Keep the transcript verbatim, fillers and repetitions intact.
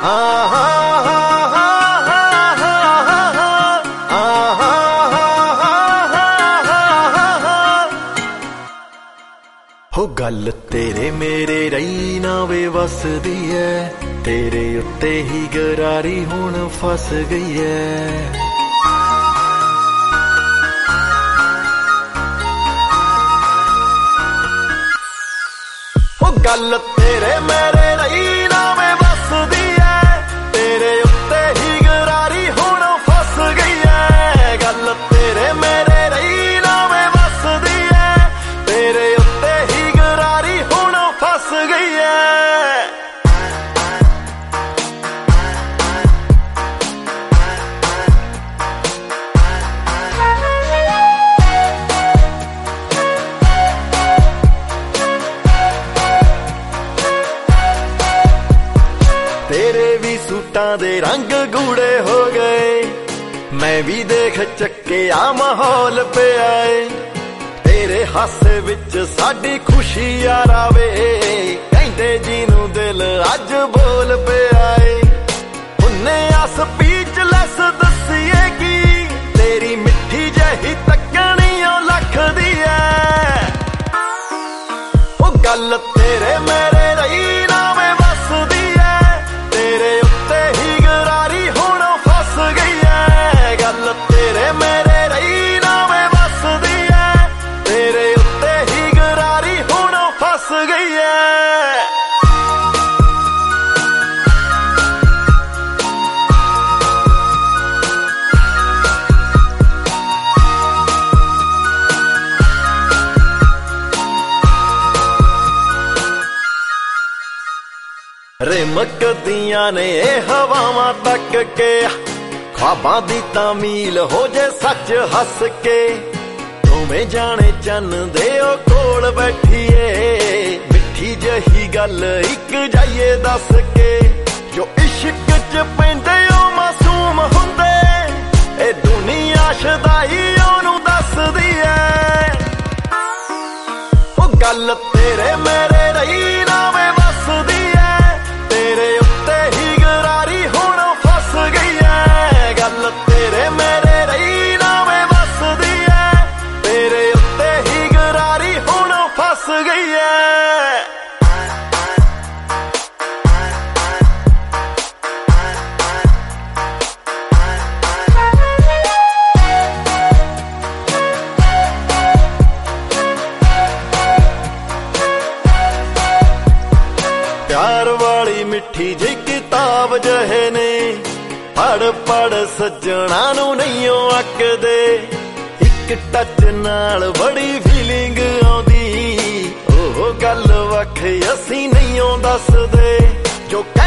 हो गल तेरे मेरे रही ना वे वसदी है, तेरे उत्ते ही गरारी हुण फस गई है। हो गल तेरे मेरे रही ना वे वसदी है, तेरे उत्ते ही गरारी हुण फस गई है। गल तेरे मेरे रही ना वे वसदी है, तेरे उत्ते ही गरारी हुण फस गई है। तेरे भी सूटां दे रंग गूड़े हो गए, मैं भी देख चक्के आ माहौल पे आए। तेरे हासे विच साडी खुशी यारा वे, कहंदे जीनू दिल अज बोल पे आए। उन्ने आ स्पीचलैस दसीए कि तेरी मिठी जही तकनी ओ लख दी है। ओ गल तेरे मेरे रही ना वे वसदी है, तेरे उत्ते ही गरारी हुण फस गई है। गल तेरे मेरे रही ना वे वसदी है, तेरे उत्ते ही गरारी हुण फस गई है। रिमकदियां ने हवावां तक के, ख्वाबां दी तामील हो जे सच हस के। दोवें जाने चन दे ओ कोल बैठिए, मिठी जही गल इक जाइए दस के। जो इश्क च पैंदे ओ मासूम हुंदे, ए दुनिया शदाई ओनू दसदी है। ओ गल तेरे मेरे रही ना वे वसदी है, तेरे उत्ते ही गरारी हुण फस गई है। गल तेरे मेरे रही ना वे वसदी है, तेरे उत्ते ही गरारी हुण फस गई है। प्यार वाली मिठी जी किताब जहे ने, पढ़ पढ़ सजना नू नहीं अकदे। एक टच नाल बड़ी फीलिंग आउंदी, ओह गल वख असी नहीं दसदे। जो